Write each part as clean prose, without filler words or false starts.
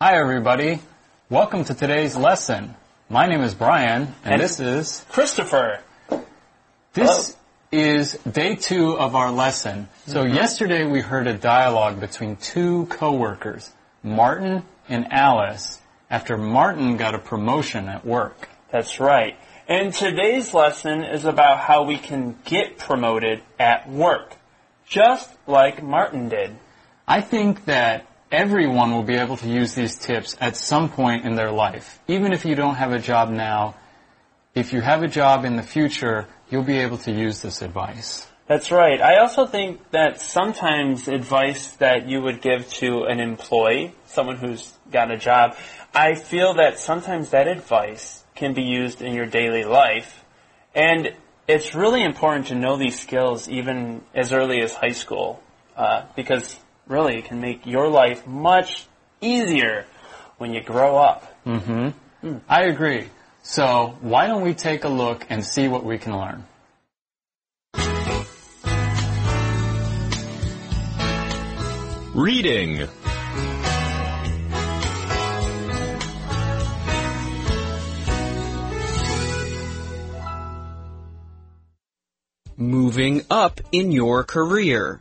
Hi, everybody. Welcome to today's lesson. My name is Brian, and this is Christopher. This is day 2 of our lesson. So yesterday we heard a dialogue between two coworkers, Martin and Alice, after Martin got a promotion at work. That's right. And today's lesson is about how we can get promoted at work, just like Martin did. I think that everyone will be able to use these tips at some point in their life. Even if you don't have a job now, if you have a job in the future, you'll be able to use this advice. That's right. I also think that sometimes advice that you would give to an employee, someone who's got a job, I feel that sometimes that advice can be used in your daily life. And it's really important to know these skills even as early as high school, because really it can make your life much easier when you grow up. I agree. So why don't we take a look and see what we can learn? Reading. Moving up in your career.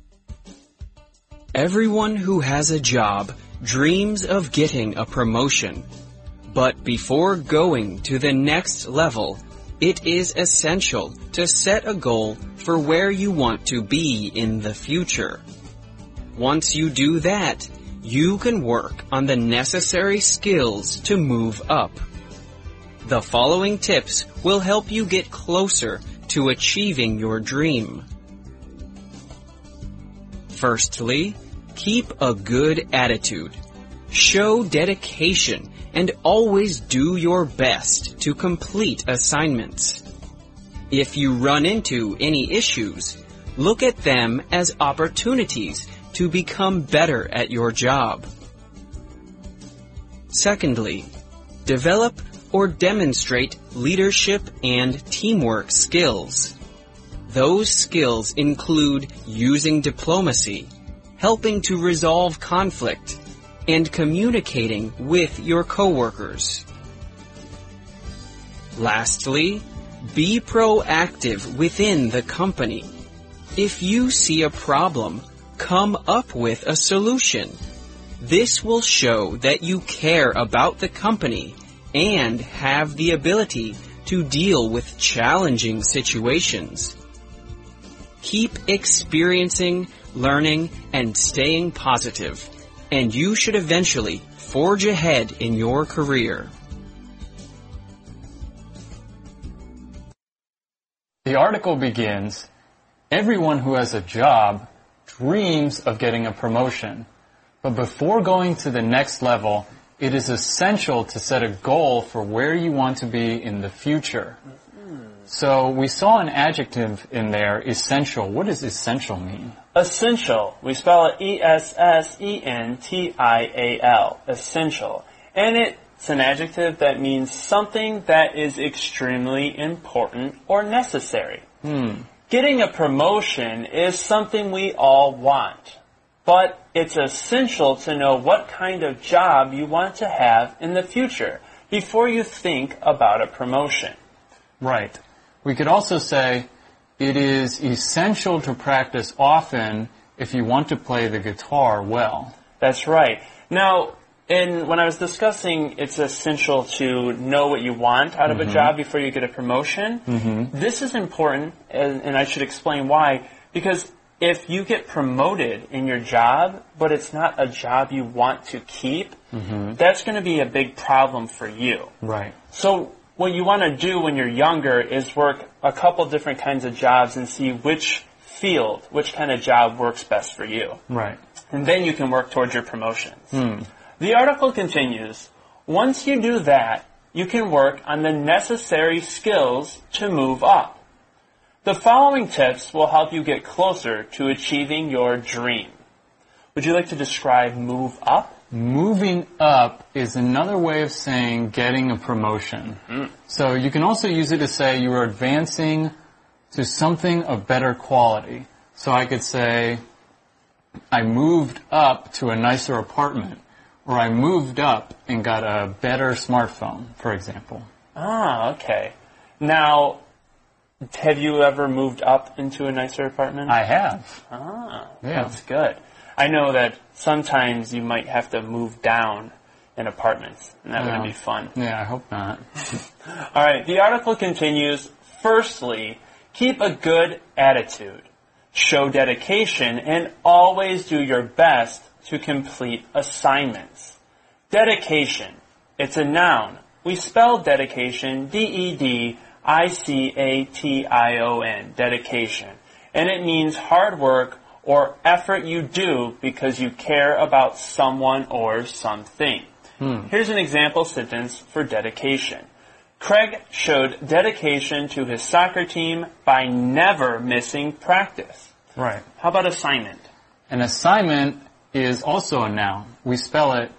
Everyone who has a job dreams of getting a promotion. But before going to the next level, it is essential to set a goal for where you want to be in the future. Once you do that, you can work on the necessary skills to move up. The following tips will help you get closer to achieving your dream. Firstly, keep a good attitude. Show dedication and always do your best to complete assignments. If you run into any issues, look at them as opportunities to become better at your job. Secondly, develop or demonstrate leadership and teamwork skills. Those skills include using diplomacy, helping to resolve conflict, and communicating with your coworkers. Lastly, be proactive within the company. If you see a problem, come up with a solution. This will show that you care about the company and have the ability to deal with challenging situations. Keep experiencing, learning, and staying positive, and you should eventually forge ahead in your career. The article begins, everyone who has a job dreams of getting a promotion. But before going to the next level, it is essential to set a goal for where you want to be in the future. So we saw an adjective in there, essential. What does essential mean? Essential. We spell it E-S-S-E-N-T-I-A-L. Essential. And it's an adjective that means something that is extremely important or necessary. Getting a promotion is something we all want. But it's essential to know what kind of job you want to have in the future before you think about a promotion. Right. We could also say it is essential to practice often if you want to play the guitar well. That's right. Now, when I was discussing it's essential to know what you want out of a job before you get a promotion, this is important, and I should explain why, because if you get promoted in your job, but it's not a job you want to keep, that's going to be a big problem for you. Right. So what you want to do when you're younger is work a couple different kinds of jobs and see which kind of job works best for you. Right. And then you can work towards your promotions. The article continues, once you do that, you can work on the necessary skills to move up. The following tips will help you get closer to achieving your dream. Would you like to describe move up? Moving up is another way of saying getting a promotion. So you can also use it to say you are advancing to something of better quality. So I could say, I moved up to a nicer apartment, or I moved up and got a better smartphone, for example. Ah, okay. Now, have you ever moved up into a nicer apartment? I have. Ah, Yeah. that's good. I know that sometimes you might have to move down in apartments, and that would be fun. Yeah, I hope not. All right, the article continues. Firstly, keep a good attitude. Show dedication and always do your best to complete assignments. Dedication. It's a noun. We spell dedication, D-E-D-I-C-A-T-I-O-N, dedication. And it means hard work or effort you do because you care about someone or something. Here's an example sentence for dedication. Craig showed dedication to his soccer team by never missing practice. Right. How about assignment? An assignment is also a noun. We spell it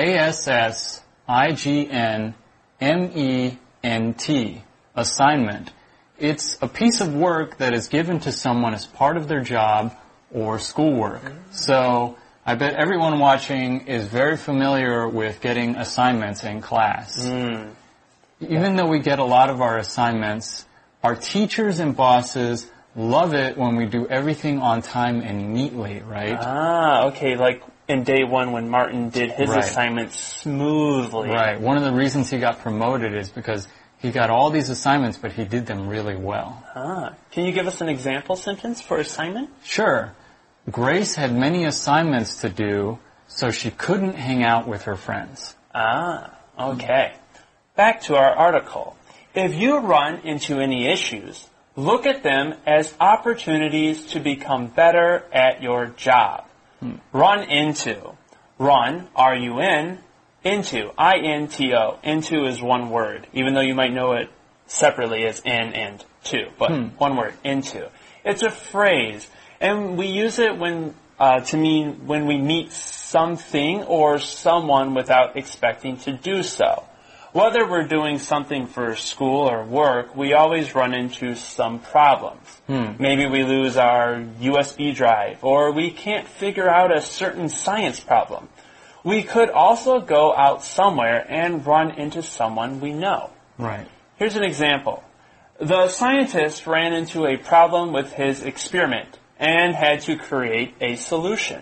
A-S-S-I-G-N-M-E-N-T, assignment. It's a piece of work that is given to someone as part of their job or schoolwork. So I bet everyone watching is very familiar with getting assignments in class. Even though we get a lot of our assignments, our teachers and bosses love it when we do everything on time and neatly, right? Ah, okay, like in day one when Martin did his Right. assignment smoothly. Right. One of the reasons he got promoted is because he got all these assignments, but he did them really well. Ah, can you give us an example sentence for assignment? Sure. Grace had many assignments to do, so she couldn't hang out with her friends. Ah, okay. Back to our article. If you run into any issues, look at them as opportunities to become better at your job. Run into. Run, R-U-N, into, I-N-T-O. Into is one word, even though you might know it separately as in and to, but one word, into. It's a phrase, and we use it to mean when we meet something or someone without expecting to do so. Whether we're doing something for school or work, we always run into some problems. Maybe we lose our USB drive, or we can't figure out a certain science problem. We could also go out somewhere and run into someone we know. Right. Here's an example. The scientist ran into a problem with his experiment and had to create a solution.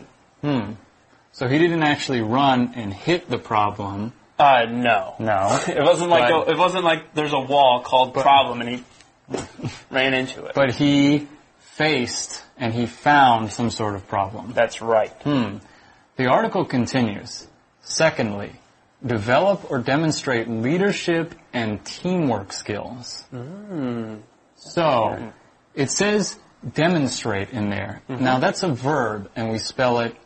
So he didn't actually run and hit the problem. No. No. It wasn't like there's a wall called problem and he ran into it. But he faced and he found some sort of problem. That's right. The article continues. Secondly, develop or demonstrate leadership and teamwork skills. So, it says demonstrate in there. Now that's a verb and we spell it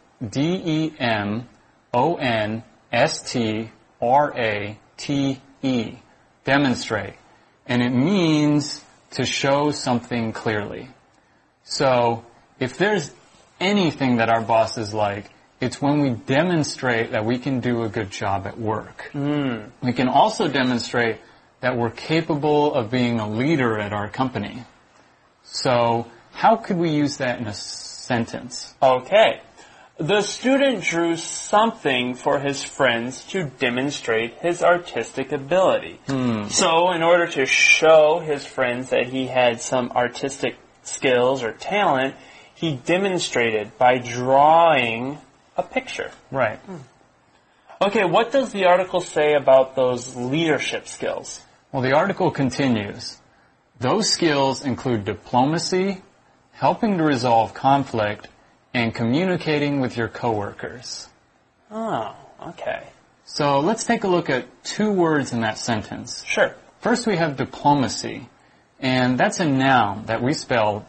D-E-M-O-N-S-T-R-A-T-E. Demonstrate. And it means to show something clearly. So, if there's anything that our bosses like, it's when we demonstrate that we can do a good job at work. We can also demonstrate that we're capable of being a leader at our company. So, how could we use that in a sentence? Okay. The student drew something for his friends to demonstrate his artistic ability. So, in order to show his friends that he had some artistic skills or talent, he demonstrated by drawing a picture. Right. Okay, what does the article say about those leadership skills? Well, the article continues. Those skills include diplomacy, helping to resolve conflict, and communicating with your coworkers. Oh, okay. So let's take a look at two words in that sentence. Sure. First we have diplomacy, and that's a noun that we spell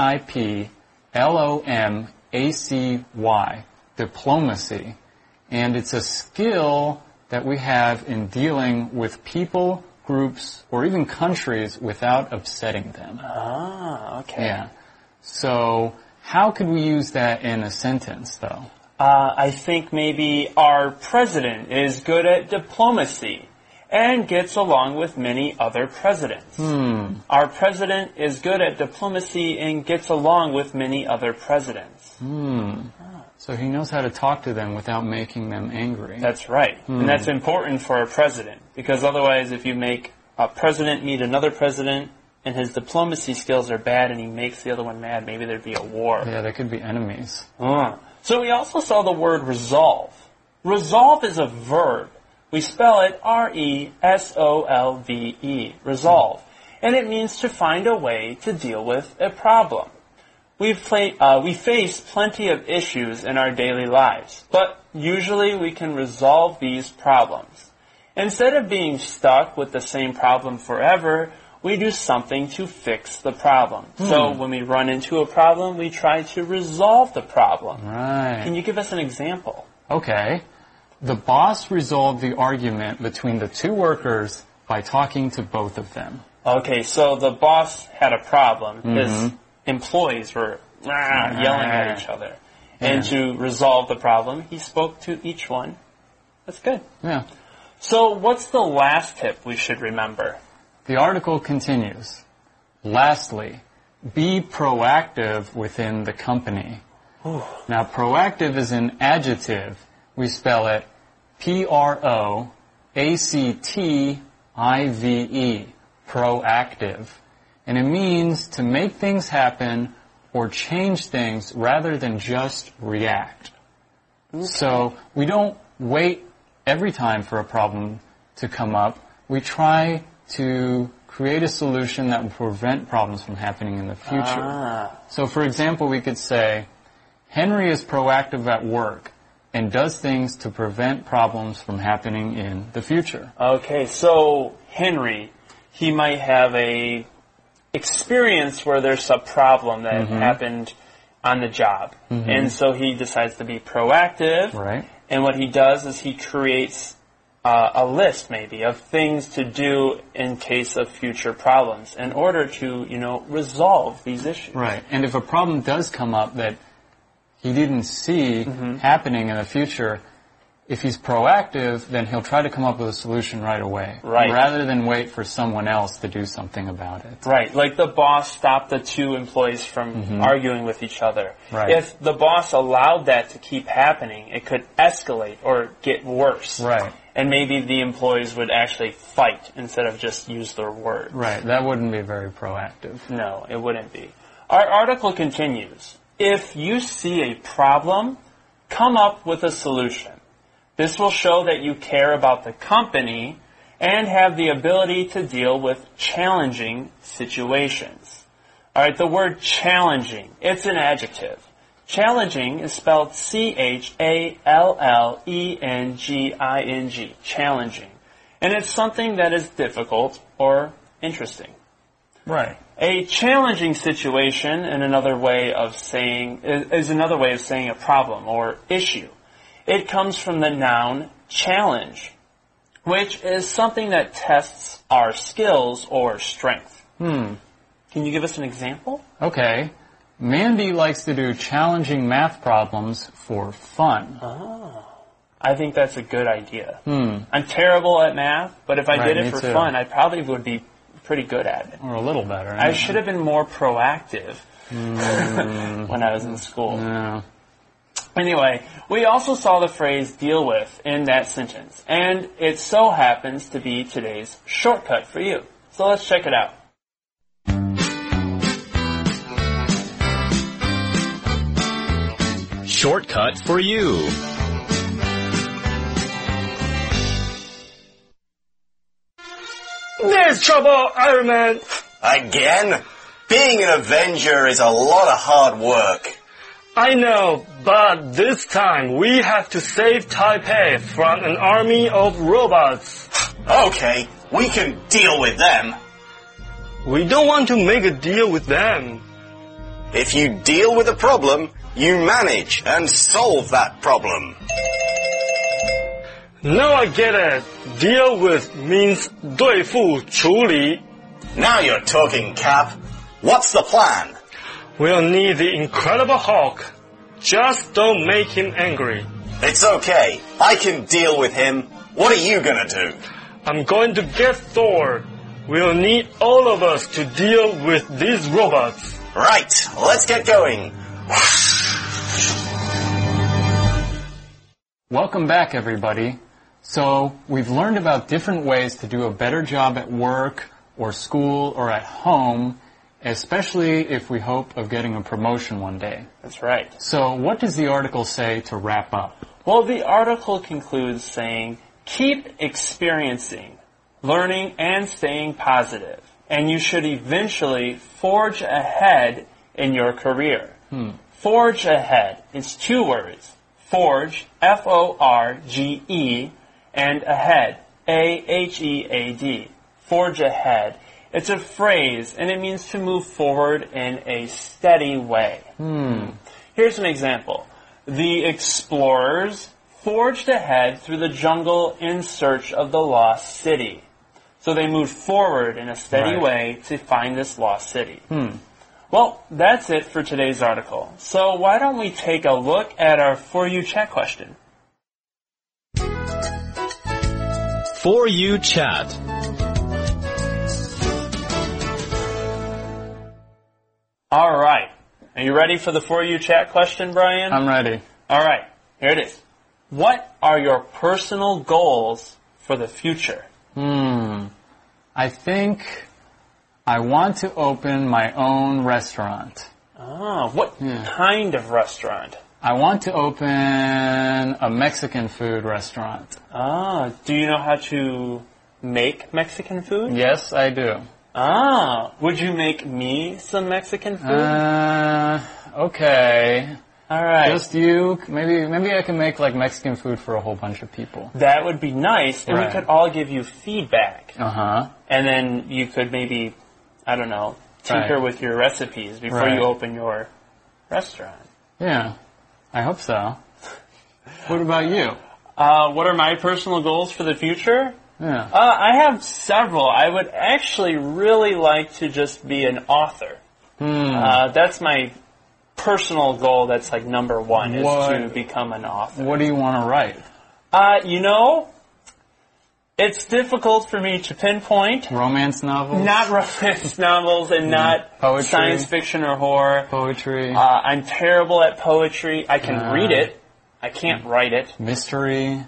D-I-P-L-O-M-A-C-Y, diplomacy. And it's a skill that we have in dealing with people, groups, or even countries without upsetting them. Ah, okay. Yeah. So how could we use that in a sentence, though? I think maybe our president is good at diplomacy and gets along with many other presidents. Our president is good at diplomacy and gets along with many other presidents. So he knows how to talk to them without making them angry. That's right. And that's important for a president, because otherwise if you make a president meet another president and his diplomacy skills are bad and he makes the other one mad, maybe there'd be a war. Yeah, they could be enemies. So we also saw the word resolve. Resolve is a verb. We spell it R-E-S-O-L-V-E, resolve. And it means to find a way to deal with a problem. We face plenty of issues in our daily lives, but usually we can resolve these problems. Instead of being stuck with the same problem forever, we do something to fix the problem. So when we run into a problem, we try to resolve the problem. Right. Can you give us an example? Okay. The boss resolved the argument between the two workers by talking to both of them. Okay, so the boss had a problem. His employees were yelling at each other. And to resolve the problem, he spoke to each one. That's good. Yeah. So what's the last tip we should remember? The article continues. Lastly, be proactive within the company. Now, proactive is an adjective. We spell it P-R-O-A-C-T-I-V-E, proactive. And it means to make things happen or change things rather than just react. So we don't wait every time for a problem to come up. We try to create a solution that will prevent problems from happening in the future. So for example, we could say, Henry is proactive at work and does things to prevent problems from happening in the future. Okay, so Henry, he might have a experience where there's a problem that happened on the job. And so he decides to be proactive. Right. And what he does is he creates a list maybe of things to do in case of future problems in order to, resolve these issues. Right. And if a problem does come up that he didn't see happening in the future, if he's proactive, then he'll try to come up with a solution right away. Right. Rather than wait for someone else to do something about it. Right. Like the boss stopped the two employees from arguing with each other. Right. If the boss allowed that to keep happening, it could escalate or get worse. Right. And maybe the employees would actually fight instead of just use their words. Right. That wouldn't be very proactive. No, it wouldn't be. Our article continues. If you see a problem, come up with a solution. This will show that you care about the company and have the ability to deal with challenging situations. All right, the word challenging, it's an adjective. Challenging is spelled C-H-A-L-L-E-N-G-I-N-G, challenging. And it's something that is difficult or interesting. Right. A challenging situation is another way of saying a problem or issue. It comes from the noun challenge, which is something that tests our skills or strength. Can you give us an example? Okay. Mandy likes to do challenging math problems for fun. I think that's a good idea. I'm terrible at math, but if I did it for fun, I probably would be pretty good at it. Or a little better. I should have been more proactive when I was in school. Yeah. Anyway, we also saw the phrase deal with in that sentence, and it so happens to be today's shortcut for you. So let's check it out. Shortcut for you. There's trouble, Iron Man. Again? Being an Avenger is a lot of hard work. I know, but this time we have to save Taipei from an army of robots. Okay, we can deal with them. We don't want to make a deal with them. If you deal with a problem, you manage and solve that problem. Now I get it. Deal with means 对付处理. Now you're talking, Cap. What's the plan? We'll need the Incredible Hulk. Just don't make him angry. It's okay. I can deal with him. What are you gonna do? I'm going to get Thor. We'll need all of us to deal with these robots. Right, let's get going. Welcome back, everybody. So, we've learned about different ways to do a better job at work or school or at home, especially if we hope of getting a promotion one day. That's right. So, what does the article say to wrap up? Well, the article concludes saying, keep experiencing, learning, and staying positive, and you should eventually forge ahead in your career. Forge ahead. It's 2 words. Forge, F-O-R-G-E, and ahead, A-H-E-A-D. Forge ahead. It's a phrase, and it means to move forward in a steady way. Here's an example. The explorers forged ahead through the jungle in search of the lost city. So they moved forward in a steady way to find this lost city. Well, that's it for today's article. So why don't we take a look at our For You Chat question? For You Chat. All right. Are you ready for the For You Chat question, Brian? I'm ready. All right. Here it is. What are your personal goals for the future? I think I want to open my own restaurant. What kind of restaurant? I want to open a Mexican food restaurant. Do you know how to make Mexican food? Yes, I do. Would you make me some Mexican food? Okay. All right. Just you. Maybe I can make like Mexican food for a whole bunch of people. That would be nice, and we Right. could all give you feedback. Uh-huh. And then you could maybe, I don't know, tinker Right. with your recipes before Right. you open your restaurant. Yeah. I hope so. What about you? What are my personal goals for the future? Yeah. I have several. I would actually really like to just be an author. That's my personal goal. That's like number one, is to become an author. What do you want to write? It's difficult for me to pinpoint. Romance novels? Not romance novels and not Poetry? science fiction or horror. Poetry? I'm terrible at poetry. I can read it. I can't write it. Mystery?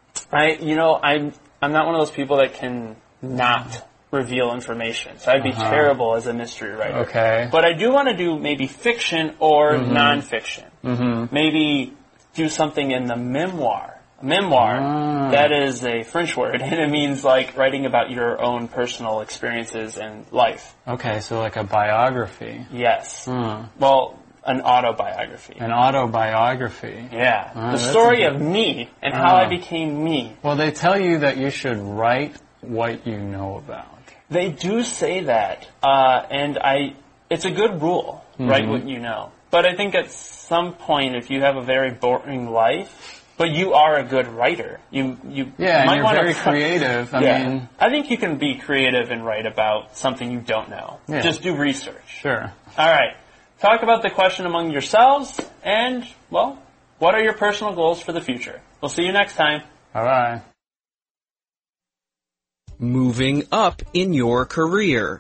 I'm not one of those people that can not reveal information. So I'd be terrible as a mystery writer. Okay. But I do want to do maybe fiction or nonfiction. Maybe do something in the memoir. Memoir, that is a French word, and it means like writing about your own personal experiences and life. Okay, so like a biography. Yes. Well, an autobiography. An autobiography. Yeah. The that's story a of me and how I became me. Well, they tell you that you should write what you know about. They do say that, and it's a good rule, write what you know. But I think at some point, if you have a very boring life, but you are a good writer, you Yeah, and might you're want very to creative. I mean, I think you can be creative and write about something you don't know. Yeah. Just do research. sure. All right. Talk about the question among yourselves, and, well, what are your personal goals for the future? We'll see you next time. Bye-bye. Moving up in your career.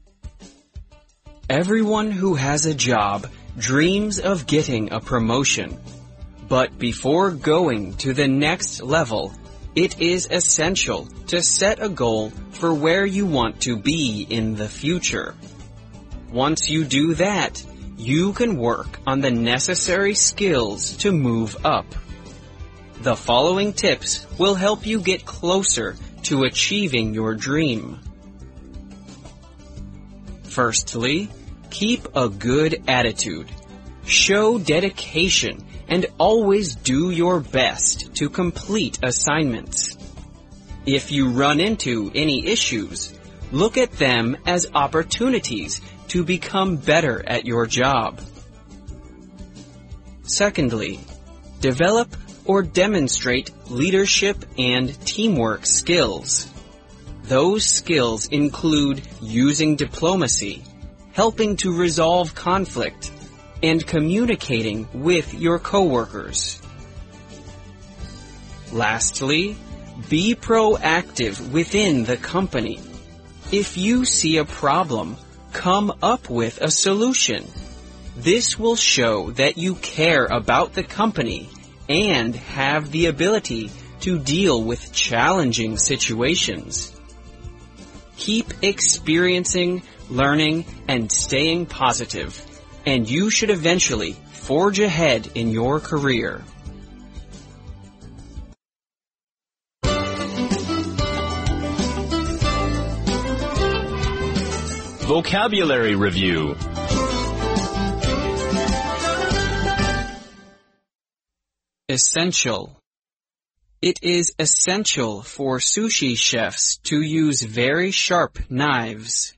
Everyone who has a job dreams of getting a promotion. But before going to the next level, it is essential to set a goal for where you want to be in the future. Once you do that, you can work on the necessary skills to move up. The following tips will help you get closer to achieving your dream. Firstly, keep a good attitude. Show dedication and always do your best to complete assignments. If you run into any issues, look at them as opportunities to become better at your job. Secondly, develop or demonstrate leadership and teamwork skills. Those skills include using diplomacy, helping to resolve conflict, and communicating with your coworkers. Lastly, be proactive within the company. If you see a problem, come up with a solution. This will show that you care about the company and have the ability to deal with challenging situations. Keep experiencing, learning, and staying positive, and you should eventually forge ahead in your career. Vocabulary Review. Essential. It is essential for sushi chefs to use very sharp knives.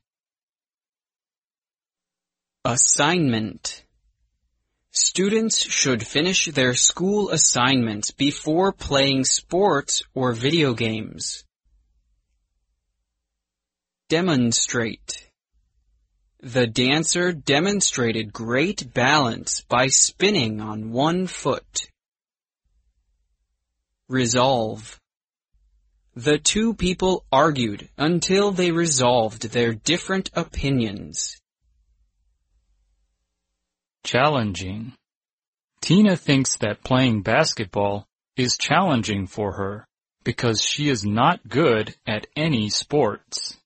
Assignment. Students should finish their school assignments before playing sports or video games. Demonstrate. The dancer demonstrated great balance by spinning on one foot. Resolve. The two people argued until they resolved their different opinions. Challenging. Tina thinks that playing basketball is challenging for her because she is not good at any sports.